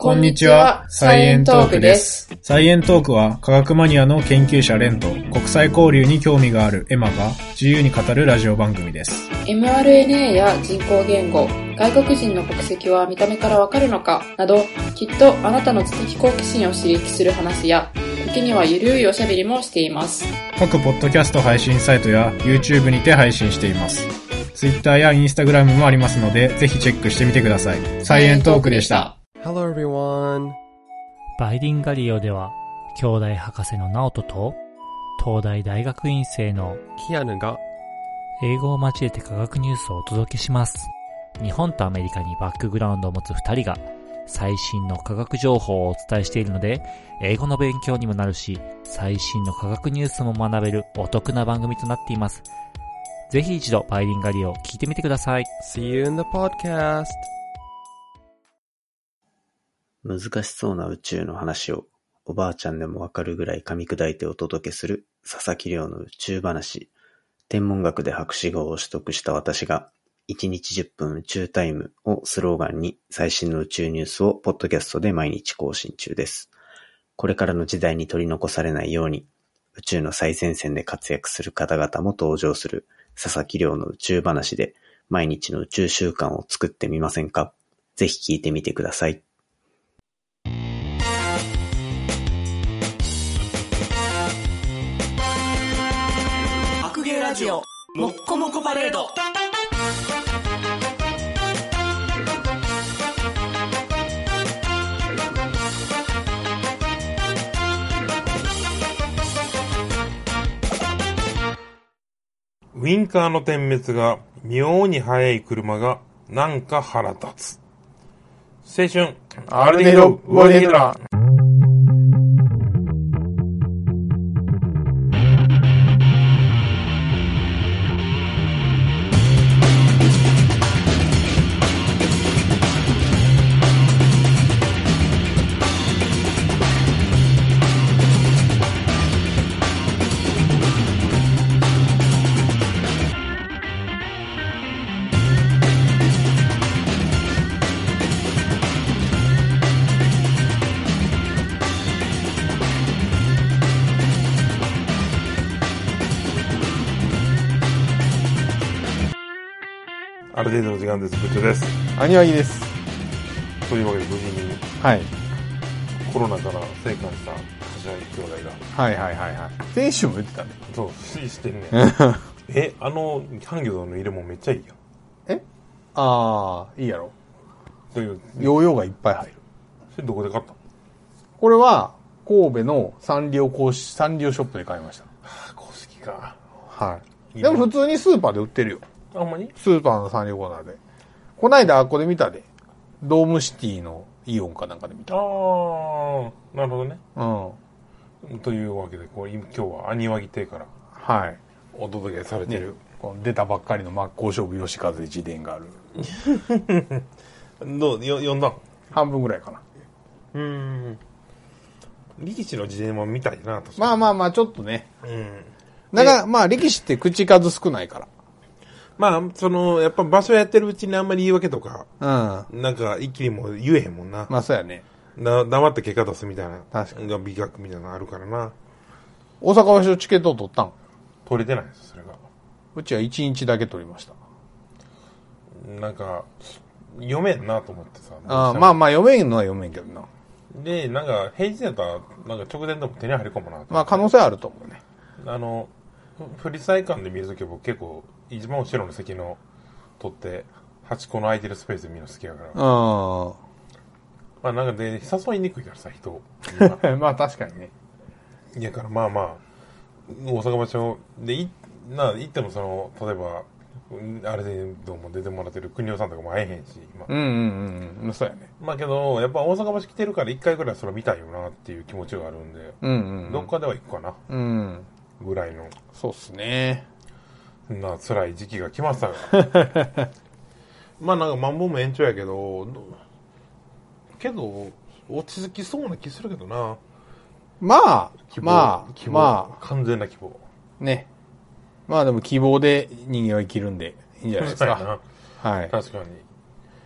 こんにちは、サイエントークです。 サイエントークは科学マニアの研究者レンと国際交流に興味があるエマが自由に語るラジオ番組です。 mRNA や人工言語、外国人の国籍は見た目からわかるのかなど、きっとあなたの知的好奇心を刺激する話や、時にはゆるいおしゃべりもしています。 各ポッドキャスト配信サイトや YouTube にて配信しています。Twitter や Instagram もありますので、ぜひチェックしてみてください。サイエントークでした。 Hello everyone. バイリンガリオでは兄弟博士のナオトと東大大学院生のキアヌが英語を交えて科学ニュースをお届けします。日本とアメリカにバックグラウンドを持つ2人が最新の科学情報をお伝えしているので、英語の勉強にもなるし、最新の科学ニュースも学べるお得な番組となっています。ぜひ一度バイリンガリオを聞いてみてください。 See you in the podcast. 難しそうな宇宙の話をおばあちゃんでもわかるぐらい噛み砕いてお届けする佐々木亮の宇宙話。天文学で博士号を取得した私が1日10分宇宙タイムをスローガンに最新の宇宙ニュースをポッドキャストで毎日更新中です。これからの時代に取り残されないように宇宙の最前線で活躍する方々も登場する佐々木亮の宇宙話で毎日の宇宙習慣を作ってみませんか？ぜひ聞いてみてください。 ラジオもっこもこパレード。 ウインカーの点滅が妙に速い車がなんか腹立つ。青春アルデヒドウォーディドラ。ある程度の時間です。部長です。 アニワギです。 というわけで無事に、 はい、 コロナから生還した柏木兄弟が、はいはいはいはい。先週も言ってたね。 そう、してんねん。ハンギョドの入れ物めっちゃいいやん。 ああ、いいやろ。 というヨーヨーがいっぱい入る。 それどこで買ったの？ これは神戸のサンリオショップで買いました。 はあ、公式か。 はい。でも普通にスーパーで売ってるよ。 あ、ほんまに？ スーパーのサンリオコーナーで。こないだあっこで見たで。ドームシティのイオンかなんかで見た。 ああ、なるほどね。 うん。 というわけで、今日はアニワギ亭から、 はい。 お届けされている。 この出たばっかりの真っ向勝負吉和自伝がある。 どう読んだ？ 半分ぐらいかな。 力士の自伝も見たいなと。 まあ、ちょっとね。 うん。 まあ、力士って口数少ないから。 まあ、やっぱ場所やってるうちにあんまり言い訳とか、 うん。 なんか一気にも言えへんもんな。 まあ、そうやね。 黙って結果出すみたいな。 確かに。 が美学みたいなのあるからな。 大阪場所チケット取ったん？ 取れてないです、それが。 うちは1日だけ取りました。 なんか、読めんなと思ってさ。 まあ読めんのは読めんけどな。 で、なんか、平日やったら、なんか直前でも手に入るかもな。 まあ可能性あると思うね。 フリサイ館で見るときは僕結構、一番後ろの席の取って、8個の空いてるスペースで見るの好きやから。まあなんかで、誘いにくいからさ、人を。 まあ確かにね。 いやからまあまあ、大阪場所で行っても例えば、あれでどうも出てもらってる国尾さんとかも会えへんし、今。 そうやね。 まあけど、やっぱ大阪場所来てるから一回ぐらいそれ見たいよなっていう気持ちがあるんで、どっかでは行くかな。ぐらいの。 そうっすね。 辛い時期が来ましたが。まあなんかマンボウも延長やけど、落ち着きそうな気するけどな。 まあ、完全な希望。 ね。まあでも希望で人間は生きるんでいいんじゃないですか。 はい。確かに。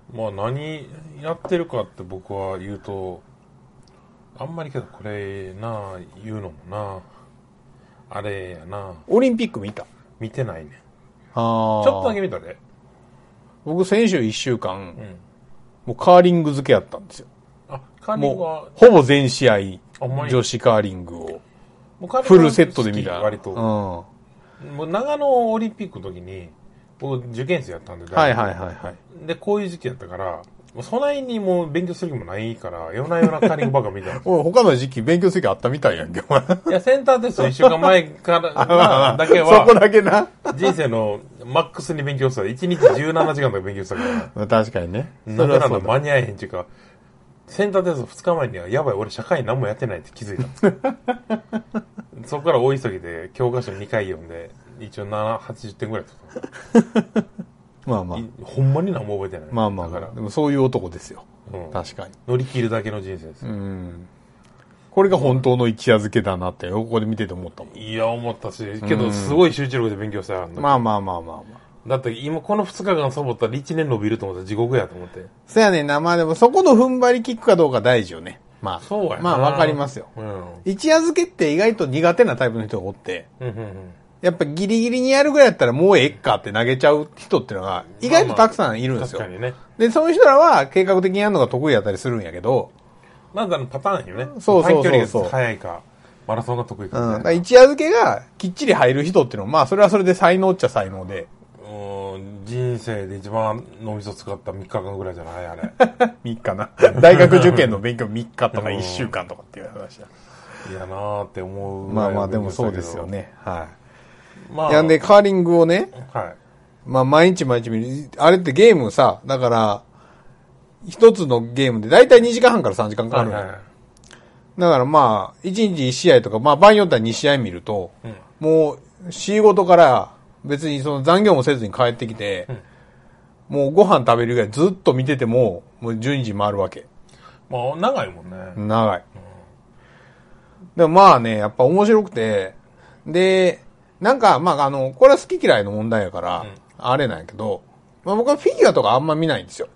まあ何やってるかって僕は言うと、あんまりけどこれな、言うのもな、あれやな。 オリンピック見た？ 見てないね。 ああ。 ちょっとだけ見たで。 僕先週1週間、もうカーリング漬けやったんですよ。 あ、カーリングはほぼ全試合、女子カーリングをフルセットで見た。 割と。もう長野オリンピックの時に、僕受験生やったんで、 はいはいはいはい。 で、こういう時期やったから、そないにもう勉強する気もないから、夜な夜なカーリングばっか見たんですよ。 他の時期勉強する気あったみたいやんけ、お前。 いや、センターテスト1週間前からだけは、 そこだけな。 人生のマックスに勉強したら、1日17時間とか勉強したから。 確かにね。 だから間に合えへんっていうか、センターテスト2日前には、やばい、俺社会何もやってないって気づいたんですよ。そこから大急ぎで教科書2回読んで、一応80点ぐらい取った。 まあまあ。 ほんまに何も覚えてない。 まあまあ。だからでもそういう男ですよ。確かに。 乗り切るだけの人生ですよ。 これが本当の一夜漬けだなって、ここで見てて思ったもん。 いや、思ったし、けどすごい集中力で勉強した。 まあまあまあまあまあ。 だって今この2日間サボったら1年伸びると思ったら地獄やと思って。 そやねんな。まあでもそこの踏ん張り効くかどうか大事よね。まあ。 そうやな。 まあわかりますよ。一夜漬けって意外と苦手なタイプの人がおって、やっぱギリギリにやるぐらいやったらもうええかって投げちゃう人っていうのが意外とたくさんいるんですよ。 確かにね。で、 そういう人らは計画的にやるのが得意やったりするんやけど、 なんかパターンよね。 そうそうそうそう。 短距離が速いか、マラソンが得意か、ね。 一夜漬けがきっちり入る人っていうのは、まあそれはそれで才能っちゃ才能で。 人生で一番脳みそ使った3日間ぐらいじゃないあれ。 3日な。大学受験の勉強3日とか1週間とかっていう話だ。 いやなーって思う。 まあまあでもそうですよね。はい。まあ。いやんで、カーリングをね。はい。まあ毎日毎日見る。あれってゲームさ、だから、一つのゲームでだいたい2時間半から3時間かかる。はいはい。だからまあ、1日1試合とか、まあ場合によっては2試合見ると、もう、仕事から別にその残業もせずに帰ってきて、もうご飯食べるぐらいずっと見てても、もう12時回るわけ。 まあ長いもんね。 長い。でもまあね、やっぱ面白くて、で、なんか、まあこれは好き嫌いの問題やから、あれなんやけど、まあ僕はフィギュアとかあんま見ないんですよ。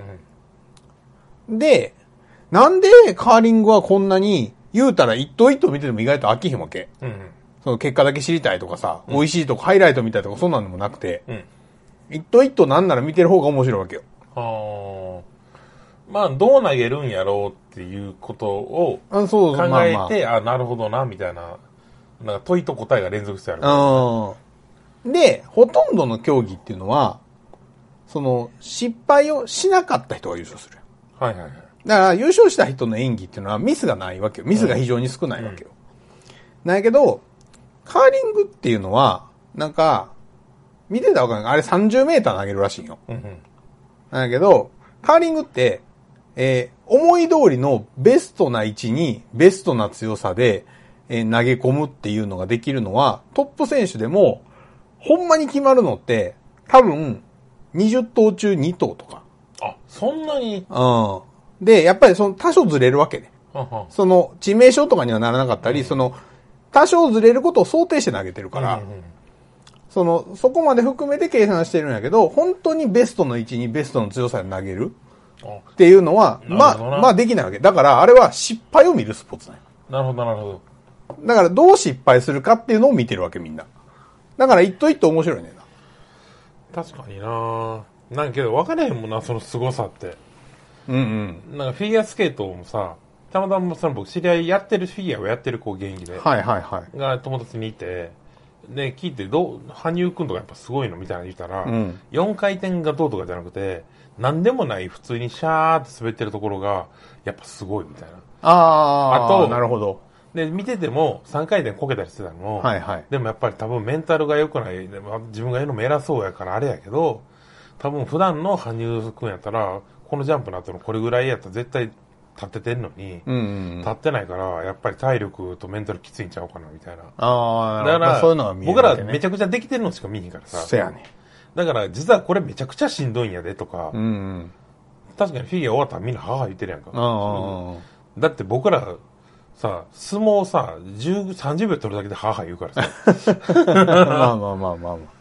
で、なんでカーリングはこんなに、言うたら一頭一頭見てても意外と飽きひんわけ。その結果だけ知りたいとかさ、美味しいとかハイライト見たいとかそんなのもなくて、一頭一頭なんなら見てる方が面白いわけよ。 まあ、どう投げるんやろうっていうことを考えて、なるほどな、みたいな、なんか問いと答えが連続してある。 で、ほとんどの競技っていうのは、その、失敗をしなかった人が優勝する。 はいはいはい。 だから、優勝した人の演技っていうのはミスがないわけよ。ミスが非常に少ないわけよ。なんやけど、カーリングっていうのは、なんか、見てたらわかんない。あれ30メーター投げるらしいよ。なんやけど、カーリングって、思い通りのベストな位置に、ベストな強さで、投げ込むっていうのができるのは、トップ選手でも、ほんまに決まるのって、多分、20投中2投とか。 あ、そんなに？ で、やっぱりその多少ずれるわけね。その、致命傷とかにはならなかったり、その、多少ずれることを想定して投げてるから、そこまで含めて計算してるんやけど、本当にベストの位置にベストの強さで投げるっていうのは、まあできないわけ。だから、あれは失敗を見るスポーツなんや。 なるほど、なるほど。 だから、どう失敗するかっていうのを見てるわけ、みんな。だから、一頭一頭面白いねんな。 確かにな。なんかけど分からへんもんな、その凄さって。なんかフィギュアスケートもさ、たまたま僕知り合いやってるフィギュアをやってる子現役で。 はいはいはい。 が友達にいて、で、聞いて羽生くんとかやっぱすごいのみたいなの言ったら、4回転がどうとかじゃなくて、なんでもない普通にシャーって滑ってるところが、やっぱすごいみたいな。あと、 なるほど。 で、見てても3回転こけたりしてたのも、でもやっぱり多分メンタルが良くない、自分が言うのも偉そうやからあれやけど、多分普段の羽生くんやったら、このジャンプの後のこれぐらいやったら絶対立っててんのに、立ってないから、やっぱり体力とメンタルきついんちゃうかなみたいな。だからそういうのは見える、僕らめちゃくちゃできてるのしか見えへんからさ。 そうやね。 だから実はこれめちゃくちゃしんどいんやでとか、確かにフィギュア終わったらみんな母言ってるやんか。だって僕らさ、相撲さ、30秒取るだけで母言うからさ。 まあ。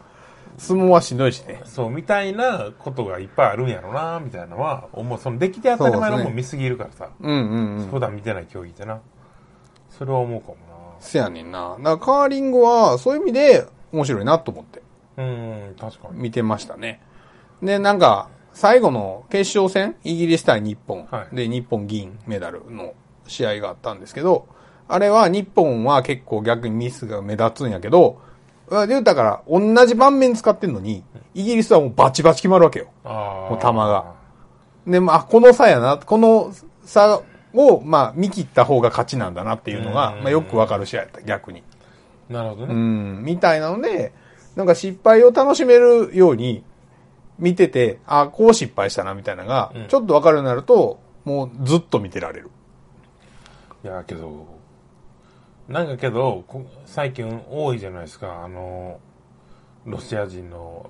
相撲はしんどいしね。 そう、みたいなことがいっぱいあるんやろな、みたいなのは、その出来て当たり前のもん見すぎるからさ。普段見てない競技ってな。それは思うかもな。 せやねんな。だからカーリングは、そういう意味で面白いなと思って。 確かに。 見てましたね。で、なんか、最後の決勝戦、イギリス対日本、で、日本銀メダルの試合があったんですけど、あれは日本は結構逆にミスが目立つんやけど、言うたから同じ盤面使ってんのに、イギリスはもうバチバチ決まるわけよ。もう球が。で、まあ、この差やな、この差を、まあ、見切った方が勝ちなんだなっていうのが、まあ、よくわかる試合やった、逆に。 なるほどね。 みたいなので、なんか失敗を楽しめるように見てて、あ、こう失敗したなみたいなのが、ちょっとわかるようになると、もうずっと見てられる。 いや、けど、なんかけど、最近多いじゃないですか、ロシア人の、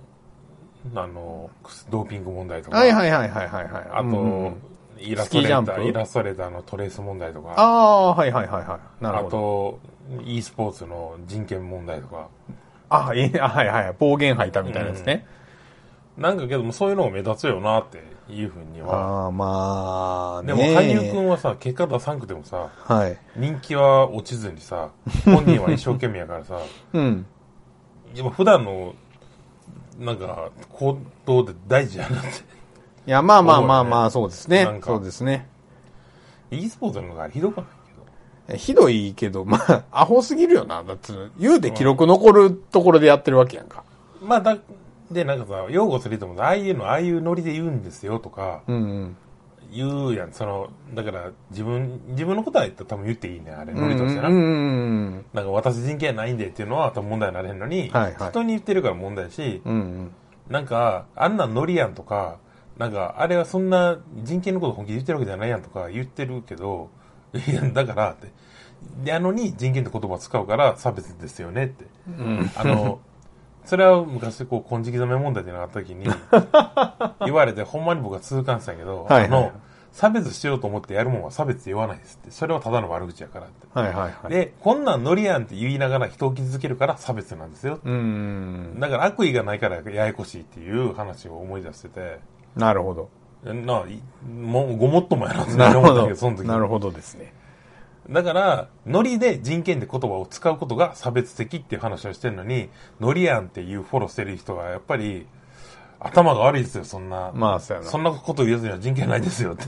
ドーピング問題とか。 はい。 あと、イラストレーターのトレース問題とか。 はい。なるほど。 あと、e スポーツの人権問題とか。 暴言吐いたみたいなですね。 なんかけども、そういうのが目立つよなっていうふうには。 まあね。 でも、羽生くんはさ、結果出さんくてもさ、人気は落ちずにさ、本人は一生懸命やからさ、やっぱ普段の、なんか、行動で大事やなって。いや、まあ、そうですね。そうですね。 e スポーツのがひどくないけど。 ひどいけど、まあ、アホすぎるよな。だって、言うて記録残るところでやってるわけやんか。 まあ、で、なんかさ、擁護する人もああいうノリで言うんですよとか、言うやん。だから、自分のことは言ったら多分言っていいね、あれ、ノリとしてな。なんか、私人権ないんでっていうのは多分問題になれへんのに、人に言ってるから問題し、なんか、あんなんノリやんとか、なんか、あれはそんな人権のこと本気で言ってるわけじゃないやんとか言ってるけど、いや、だからって、やのに人権って言葉を使うから差別ですよねって。それは昔金色染め問題っていうのがあった時に言われて、ほんまに僕は痛感したけど、差別しようと思ってやるもんは差別って言わないですって。それはただの悪口やからって。で、こんなんノリやんって言いながら人を傷つけるから差別なんですよ。だから悪意がないからややこしいっていう話を思い出してて。 なるほど。 もうごもっともやなって思ったけど、その時。 なるほどですね。 だから、ノリで人権って言葉を使うことが差別的っていう話をしてるのに、ノリやんっていうフォローしてる人はやっぱり、頭が悪いですよ、そんな。 まあ、そうやな。 そんなこと言うやつには人権ないですよって。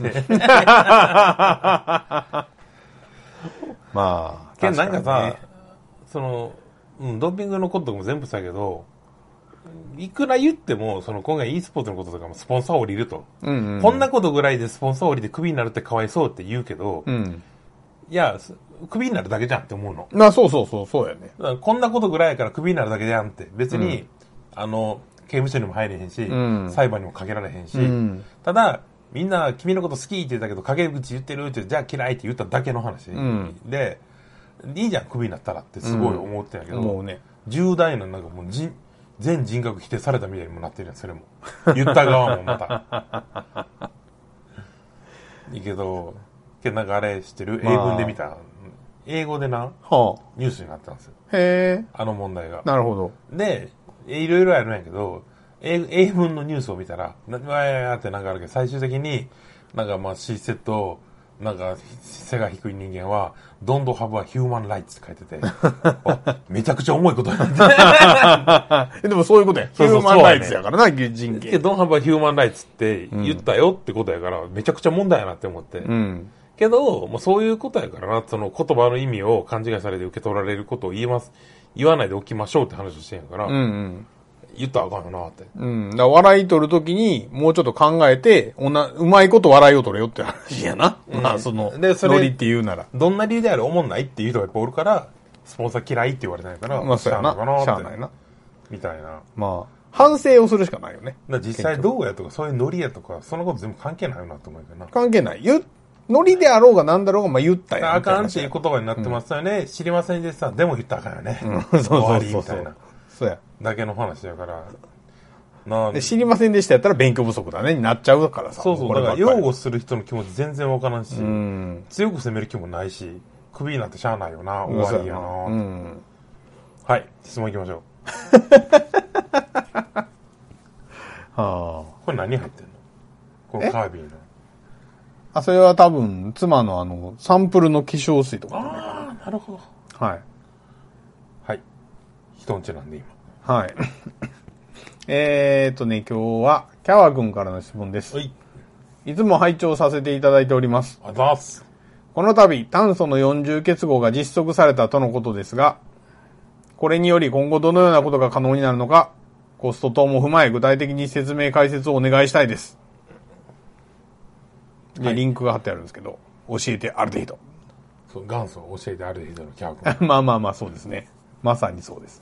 まあ、 けどなんかさ、ドーピングのことも全部そうやけど、いくら言っても、今回 e スポーツのこととかもスポンサー降りると。こんなことぐらいでスポンサー降りてクビになるってかわいそうって言うけど、いや、クビになるだけじゃんって思うの。 まあ、そうやね。 こんなことぐらいやからクビになるだけじゃんって。別に、刑務所にも入れへんし、裁判にもかけられへんし、ただ、みんな君のこと好きって言ったけど、陰口言ってるって、じゃあ嫌いって言っただけの話。で、いいじゃん、クビになったらってすごい思ってんやけど、 もうね、 重大ななんかもう全人格否定されたみたいにもなってるやん、それも。言った側もまた。いいけど、なんかあれ知ってる、英文で見た。英語でな、ニュースになったんですよ。あの問題が。 なるほど。 で、いろいろあるんやけど、英文のニュースを見たら、わやってなんかあるけど、最終的に、なんかまあ C セット、なんか背が低い人間は、don't have a human rights って書いてて、めちゃくちゃ重いことなんで。でもそういうことや。ヒューマンライツやからな、人権。 don't have a human rights って言ったよってことやから、めちゃくちゃ問題やなって思って。けど、もうそういうことやからな、その言葉の意味を勘違いされて受け取られることを言わないでおきましょうって話をしてんやから、言ったらあかんよなって。 だから笑い取るときに、もうちょっと考えて、うまいこと笑いを取れよって話やな。まあ、ノリって言うなら。 どんな理由であれ思んないっていう人がやっぱおるから、スポンサー嫌いって言われないから、 まあ、そうやな。しゃあないな。 みたいな。 まあ、反省をするしかないよね。 実際どうやとか、そういうノリやとか、そのこと全部関係ないよなと思うけどな。 関係ない。ノリであろうがなんだろうが、まあ言ったやん。 あかんっていう言葉になってますよね。知りませんでした。でも言ったらあかんよね。 そうや。 だけの話やから。 で知りませんでしたやったら勉強不足だねになっちゃうからさ。 そうだから擁護する人の気持ち全然わからんし、強く責める気もないし、クビになってしゃあないよな、終わりやな。はい、質問いきましょう。 はこれ何入ってんの？このカービィの。 あ、それは多分、妻のサンプルの化粧水とか、ね。 ああ、なるほど。 はい。 はい。人んちなんで今。 はい。今日は、キャワ君からの質問です。 はい。 いつも拝聴させていただいております。 あざーす。 この度、炭素の40結合が実測されたとのことですが、これにより今後どのようなことが可能になるのか、コスト等も踏まえ具体的に説明解説をお願いしたいです。で、リンクが貼ってあるんですけど、教えてアルデヒド。 そう、元祖を教えてアルデヒドのキャワ君。 まあ、そうですね。まさにそうです。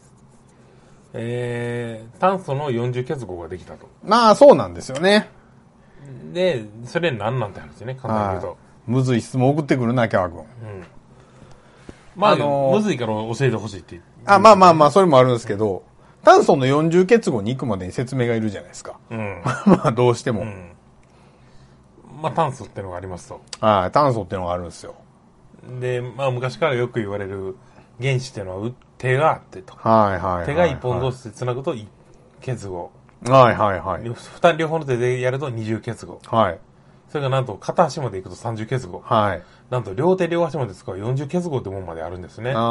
炭素の40結合ができたと。 まあ、そうなんですよね。 で、それ何なんて話ね、簡単に言うと。 むずい質問送ってくるな、キャワ君。 まあ、むずいから教えてほしいって。 まあ、それもあるんですけど、炭素の40結合に行くまでに説明がいるじゃないですか。まあ、どうしても。 まあ、炭素ってのがありますと。 炭素ってのがあるんですよ。 で、まあ、昔からよく言われる原子っていうのは手があってと。手が一本同士で繋ぐと1結合。両方の手でやると20結合。それがなんと片足まで行くと30結合。なんと両手両足まで使う40結合ってもんまであるんですね。炭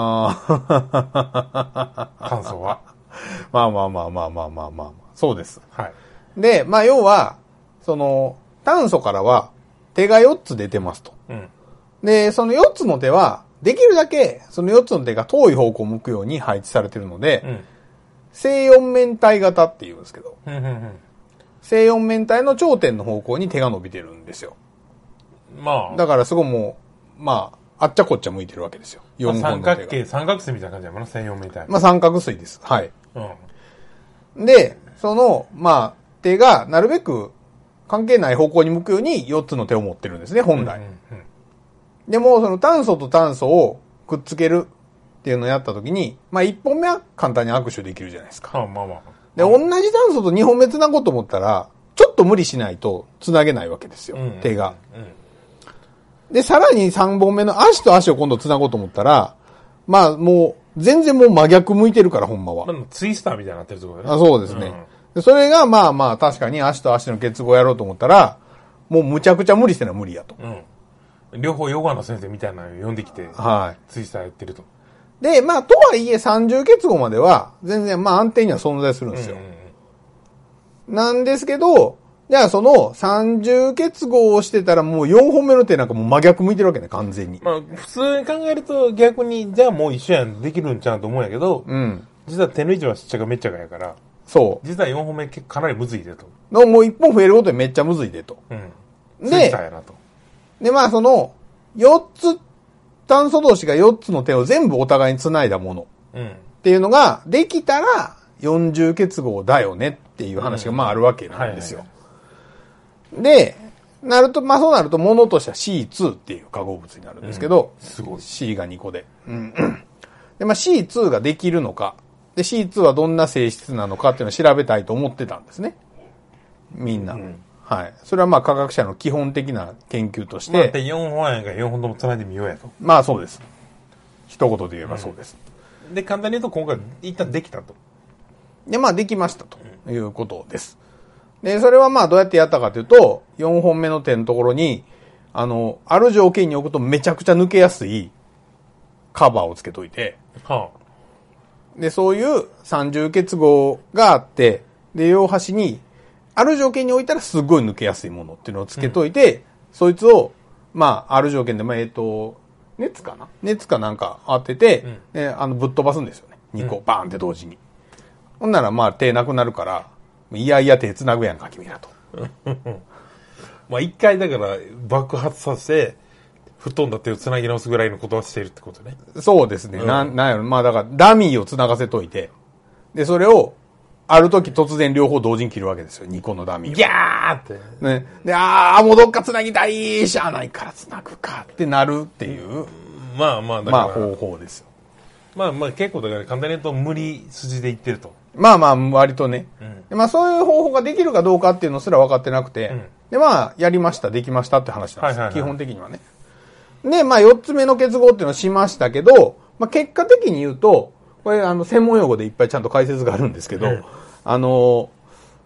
素は。 まあ。そうです。 はい。 で、まあ要は、炭素からは手が4つ出てますと。で、その4つの手は、できるだけその4つの手が遠い方向を向くように配置されているので、正四面体型って言うんですけど、正四面体の頂点の方向に手が伸びてるんですよ。まあ。だからすごいもう、まあ、あっちゃこっちゃ向いてるわけですよ。4本の手が。 三角錐みたいな感じやもんな、正四面体。 まあ三角錐です。はい。で、まあ、手がなるべく関係ない方向に向くように4つの手を持ってるんですね、本来。でも、その炭素と炭素をくっつけるっていうのをやったときに、まあ1本目は簡単に握手できるじゃないですか。で、同じ炭素と2本目繋ごうと思ったら、ちょっと無理しないと繋げないわけですよ、手が。で、さらに3本目の足と足を今度繋ごうと思ったら、まあもう、全然もう真逆向いてるから、ほんまは。 ツイスターみたいになってるってことね。 そうですね。それがまあ確かに足と足の結合やろうと思ったら、もうむちゃくちゃ無理してのは無理やと。 両方ヨガの先生みたいなの呼んできて、ツイスターやってると。 で、まあとはいえ30結合までは、全然まあ安定には存在するんですよ。なんですけど、じゃあその30結合をしてたらもう4本目の手なんかもう真逆向いてるわけね、完全に。 まあ普通に考えると逆に、じゃあもう一緒やん、できるんちゃうと思うんやけど、実は手の位置はしっちゃかめっちゃかやから、そう。実は4本目かなりむずいでと。 もう1本増えることでめっちゃむずいでと。で、まあその、4つ、炭素同士が4つの手を全部お互いに繋いだもの。っていうのができたら40結合だよねっていう話がまああるわけなんですよ。で、そうなると物としては C2 っていう化合物になるんですけど、すごい C が2個で。で、まあ C2 ができるのか。で、C2 はどんな性質なのかっていうのを調べたいと思ってたんですね。みんな。はい。それはまあ科学者の基本的な研究として。 まあ、4本やから4本とも繋いでみようやと。 まあそうです。一言で言えばそうです。 で、簡単に言うと今回一旦できたと。 で、まあできましたということです。で、それはまあどうやってやったかというと、4本目の点のところに、ある条件に置くとめちゃくちゃ抜けやすいカバーをつけといて、で、そういう30結合があって、で、両端に、ある条件に置いたらすごい抜けやすいものっていうのをつけといて、そいつを、まあ、ある条件で、熱かなんか当てて、ぶっ飛ばすんですよね。2個バーンって同時に。ほんならまあ手なくなるから、いやいや手繋ぐやんか、君らと。 まあ一回だから爆発させて、吹っ飛んだ手を繋ぎ直すぐらいのことはしているってことね。 そうですね。なんやろ。まあだからダミーを繋がせといて、で、それを、ある時突然両方同時に切るわけですよ。2個のダミーを。 ギャーって。 ね。で、もうどっか繋ぎたいしゃあないから繋ぐかってなるっていう。 だから。まあ方法ですよ。 まあ結構だから簡単に言うと無理筋でいってると。 まあ割とね。でまあそういう方法ができるかどうかっていうのすら分かってなくて、でまあやりました、できましたって話なんです。基本的にはね。で、まあ4つ目の結合っていうのをしましたけど、まあ結果的に言うと、これ専門用語でいっぱいちゃんと解説があるんですけど、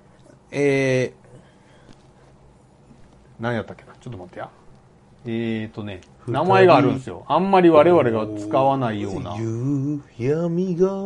何やったっけな、ちょっと待ってや。名前があるんですよ。あんまり我々が使わないような。 夕闇が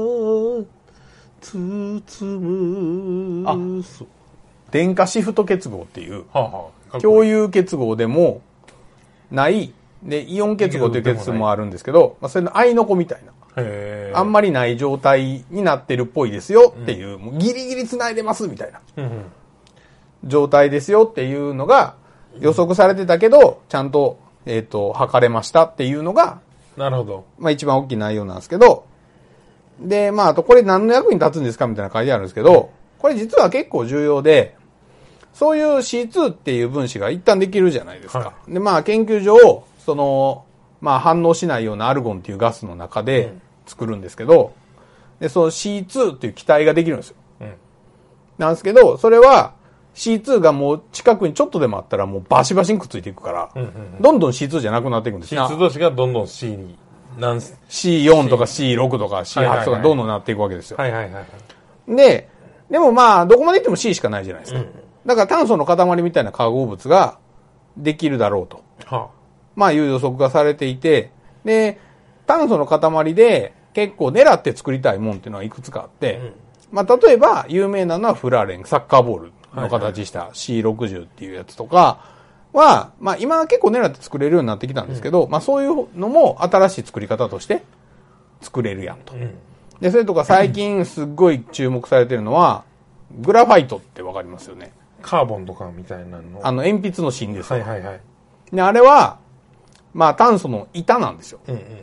包む。 電化シフト結合っていう、 はあはあ、 共有結合でもない、で、イオン結合という結合もあるんですけど、まあ、それの合いの子みたいな。あんまりない状態になってるっぽいですよっていう、もうギリギリ繋いでますみたいな、状態ですよっていうのが予測されてたけど、ちゃんと、測れましたっていうのが、 なるほど。 まあ一番大きい内容なんですけど、で、まああとこれ何の役に立つんですかみたいな書いてあるんですけど、これ実は結構重要で、そういう C2 っていう分子が一旦できるじゃないですか。はい、で、まあ研究上、まあ反応しないようなアルゴンっていうガスの中で作るんですけど、で、その C2 っていう気体ができるんですよ。なんですけど、それは C2 がもう近くにちょっとでもあったらもうバシバシにくっついていくから、どんどん C2 じゃなくなっていくんですよ。 C2 同士がどんどん C に、 C4 とか C6 とか C8 とかどんどんなっていくわけですよ。 はいはいはい。 でもまあ、どこまで行っても C しかないじゃないですか。だから炭素の塊みたいな化合物ができるだろうと。まあいう予測がされていて、で、炭素の塊で結構狙って作りたいもんっていうのはいくつかあって、まあ例えば有名なのはフラーレン、サッカーボールの形した C60 っていうやつとかは、まあ今は結構狙って作れるようになってきたんですけど、まあそういうのも新しい作り方として作れるやんと。で、それとか最近すっごい注目されてるのは、グラファイトってわかりますよね。 カーボンとかみたいなの。 鉛筆の芯ですよ。 はいはいはい。 で、あれは、まあ炭素の板なんですよ。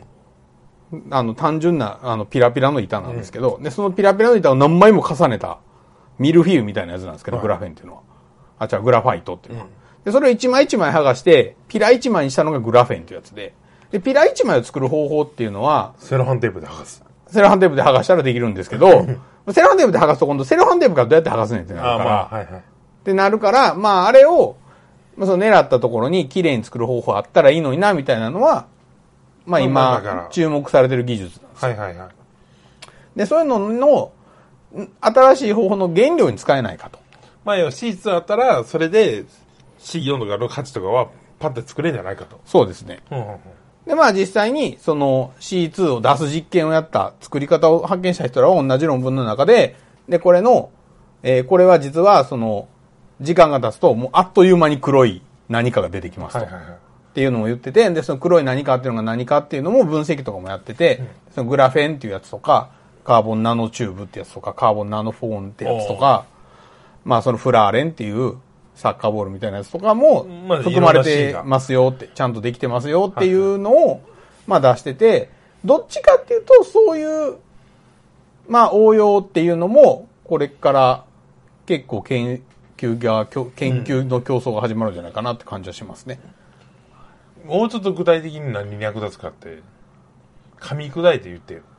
単純な、ピラピラの板なんですけど、で、そのピラピラの板を何枚も重ねた、ミルフィーユみたいなやつなんですけど、グラフェンっていうのは。違う、グラファイトっていうのは。で、それを一枚一枚剥がして、ピラ一枚にしたのがグラフェンっていうやつで、で、ピラ一枚を作る方法っていうのは、 セロハンテープで剥がす。 セロハンテープで剥がしたらできるんですけど、セロハンテープで剥がすと今度セロハンテープからどうやって剥がすねんってなるから、ってなるから、まああれを、その狙ったところに綺麗に作る方法あったらいいのにな、みたいなのは、まあ今、注目されてる技術なんですよ。で、そういうのの、新しい方法の原料に使えないかと。 まあ要は C2 あったら、それで C4 とか8とかはパッて作れるんじゃないかと。 そうですね。で、まあ実際に、その C2 を出す実験をやった作り方を発見した人らは同じ論文の中で、で、これの、これは実はその、時間が経つともうあっという間に黒い何かが出てきますと。っていうのを言ってて、で、その黒い何かっていうのが何かっていうのも分析とかもやってて、そのグラフェンっていうやつとか、カーボンナノチューブってやつとか、カーボンナノフォーンってやつとか、まあそのフラーレンっていうサッカーボールみたいなやつとかも含まれてますよって、ちゃんとできてますよっていうのを、まあ出してて、どっちかっていうとそういう、まあ応用っていうのも、これから結構研究の競争が始まるんじゃないかなって感じはしますね。 もうちょっと具体的に何に役立つかって、噛み砕いて言ってよ。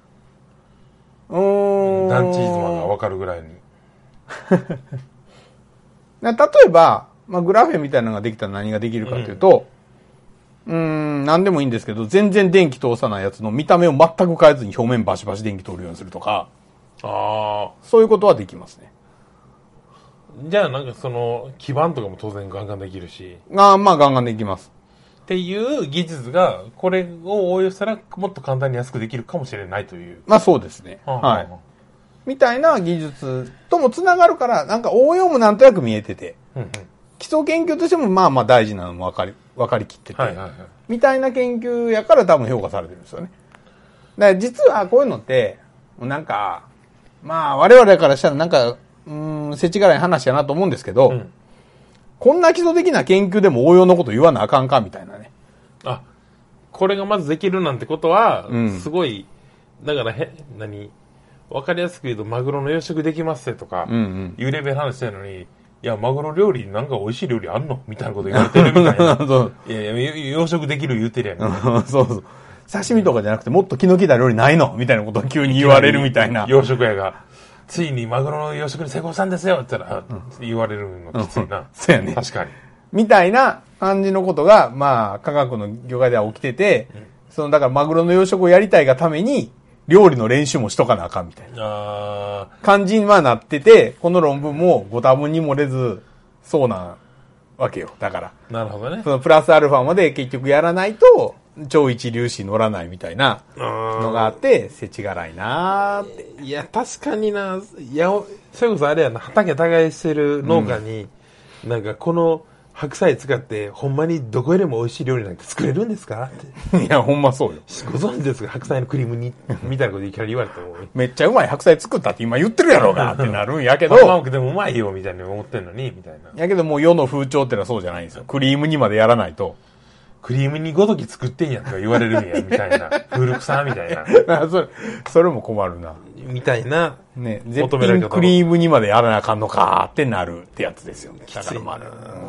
何チーズマンが分かるぐらいに。 例えば、まあ、グラフェンみたいなのができたら何ができるかというと、何でもいいんですけど、全然電気通さないやつの見た目を全く変えずに表面バシバシ電気通るようにするとか、そういうことはできますね。 じゃあなんかその基板とかも当然ガンガンできるし。 まあガンガンできます。 っていう技術が、これを応用したらもっと簡単に安くできるかもしれないという。 まあそうですね。はい。みたいな技術ともつながるから、なんか応用もなんとなく見えてて、基礎研究としてもまあまあ大事なのも分かりきってて、みたいな研究やから多分評価されてるんですよね。だから実はこういうのって、なんか、まあ我々からしたらなんか、世知辛い話やなと思うんですけど、こんな基礎的な研究でも応用のこと言わなあかんかみたいなね。 これがまずできるなんてことは、すごい、だからわかりやすく言うと、マグロの養殖できますとか、いうレベル話してるのに、いや、マグロ料理なんか美味しい料理あんのみたいなこと言われてるみたいな。いやいや、養殖できる言うてるやん。 そう。刺身とかじゃなくてもっと気の利いた料理ないのみたいなことを急に言われるみたいな。 養殖屋が。ついにマグロの養殖に成功したんですよって言ったら、言われるのきついな。 そうやね。 確かに。 みたいな感じのことが、まあ、科学の業界では起きてて、だからマグロの養殖をやりたいがために、 料理の練習もしとかなあかんみたいな感じにはなってて、この論文もご多分に漏れず、そうなわけよ。だから。 なるほどね。 そのプラスアルファまで結局やらないと、超一粒子乗らないみたいなのがあって、世知辛いなーって。 いや、確かにな、それこそあれやな、畑耕してる農家に、なんかこの白菜使ってほんまにどこよりも美味しい料理なんて作れるんですかって。 いや、ほんまそうよ。 ご存知ですか、白菜のクリーム煮みたいなこといきなり言われても。 めっちゃうまい白菜作ったって今言ってるやろうがってなるんやけど。 まあでもうまいよみたいに思ってんのに、みたいな。 やけどもう世の風潮ってのはそうじゃないんですよ。クリーム煮までやらないと。 クリーム煮ごとき作ってんやとか言われるんや、みたいな。古臭みたいな。 それも困るな。 みたいな。 ね、絶品クリーム煮までやらなあかんのかってなるってやつですよね。だからまあ、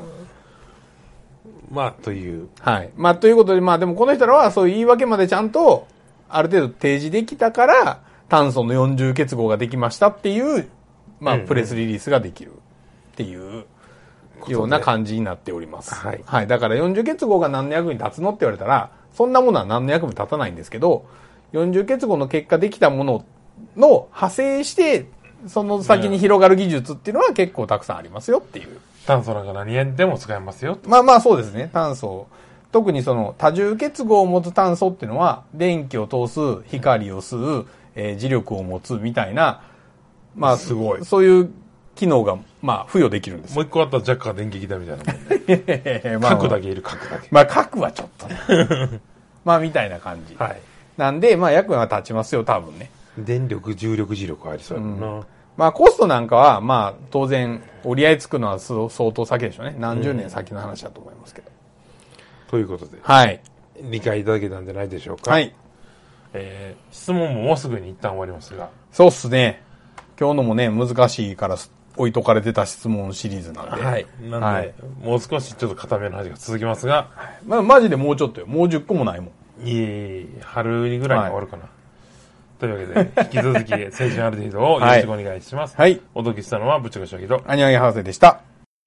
まあ、という。 はい。まあ、ということで、まあでもこの人らはそういう言い訳までちゃんと、ある程度提示できたから、炭素の40結合ができましたっていう、まあ、プレスリリースができるっていう、ような感じになっております。はい。はい。だから40結合が何の役に立つのって言われたら、そんなものは何の役に立たないんですけど、40結合の結果できたものの派生して、その先に広がる技術っていうのは結構たくさんありますよっていう。 炭素なんか何でも使えますよ。 まあまあそうですね。炭素。特にその多重結合を持つ炭素っていうのは、電気を通す、光を吸う、磁力を持つみたいな、まあすごい。そういう機能が、まあ、付与できるんです。 もう一個あったらジャッカー電撃だみたいなもんね。核だけいる、核だけ。 まあ、核はちょっとね。まあ、みたいな感じ。はい。なんで、まあ、役が立ちますよ、多分ね。 電力、重力、磁力ありそうやもんな。 まあ、コストなんかは、まあ、当然、折り合いつくのは相当先でしょうね。何十年先の話だと思いますけど。 ということで。 はい。 理解いただけたんじゃないでしょうか。 はい。 質問ももうすぐに一旦終わりますが。 そうっすね。今日のもね、難しいから置いとかれてた質問シリーズなんで。 はい。なんで、はい、もう少しちょっと固めの話が続きますが。 まあ、マジでもうちょっとよ。もう10個もないもん。いえ、春にぐらいに終わるかな。はい、というわけで、引き続き、青春ある程度をよろしくお願いします。はい。お届けしたのは、ぶっちゃけ将棋と、 アニワギ博士でした。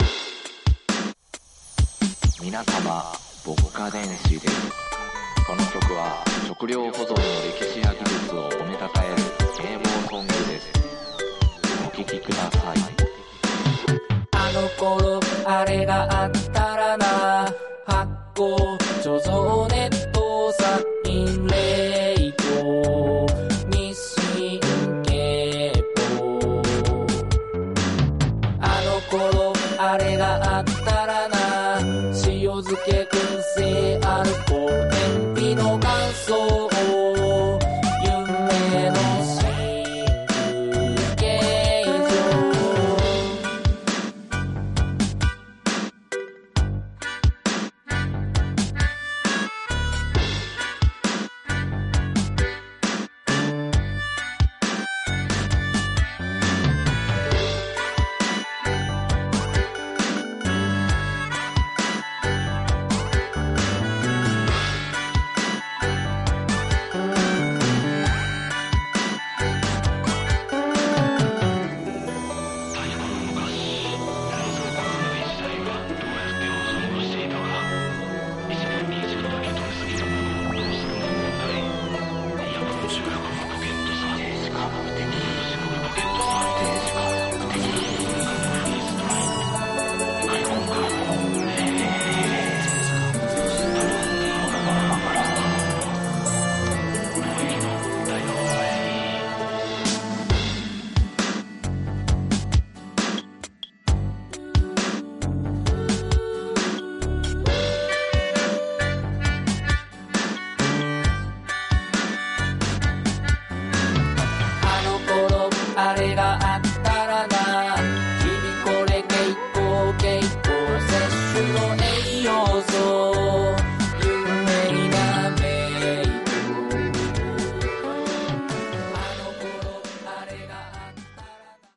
皆様、牧歌電子です。この曲は、食料保存の歴史や技術を褒めたたえる啓蒙ソングです。お聴きください。 あの頃あれがあったらな、発酵貯蔵ネットサインレイト日清経法。あの頃あれがあったらな、塩漬け燻製アルコール天日の乾燥夢のあれがあったらな、日々これ蛍光摂取の栄養素